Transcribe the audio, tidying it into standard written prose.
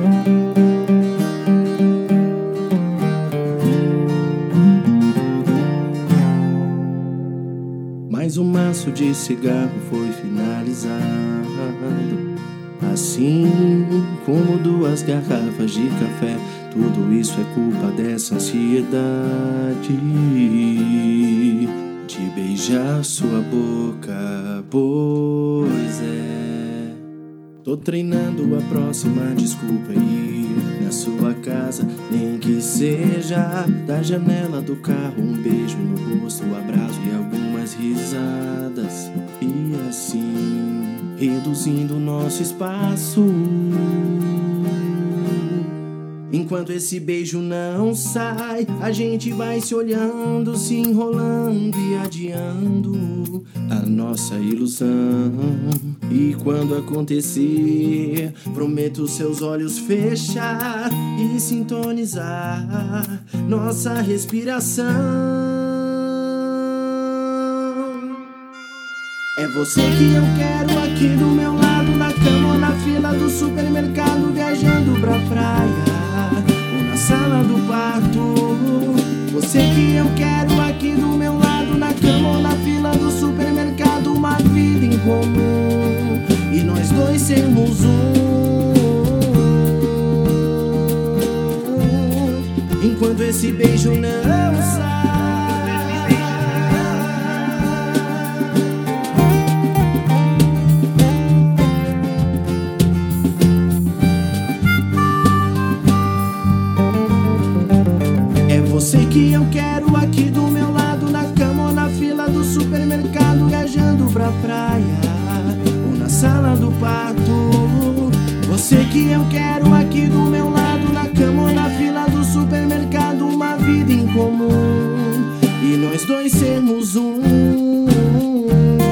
Mais um maço de cigarro foi finalizado, assim como 2 garrafas de café. Tudo isso é culpa dessa ansiedade de beijar sua boca, pois é. Tô treinando a próxima desculpa ir na sua casa, nem que seja da janela do carro. Um beijo no rosto, um abraço e algumas risadas, e assim reduzindo nosso espaço. Enquanto esse beijo não sai, a gente vai se olhando, se enrolando e adiando a nossa ilusão. E quando acontecer, prometo seus olhos fechar e sintonizar nossa respiração. É você que eu quero aqui do meu lado, na cama ou na fila do supermercado, viajando pra praia ou na sala do quarto. Você que eu quero aqui do meu lado, na cama ou na fila do supermercado, uma vida em comum e nós dois sermos enquanto esse beijo não sai. Você que eu quero aqui do meu lado, na cama ou na fila do supermercado, viajando pra praia ou na sala do parto. Você que eu quero aqui do meu lado, na cama ou na fila do supermercado, uma vida em comum e nós dois sermos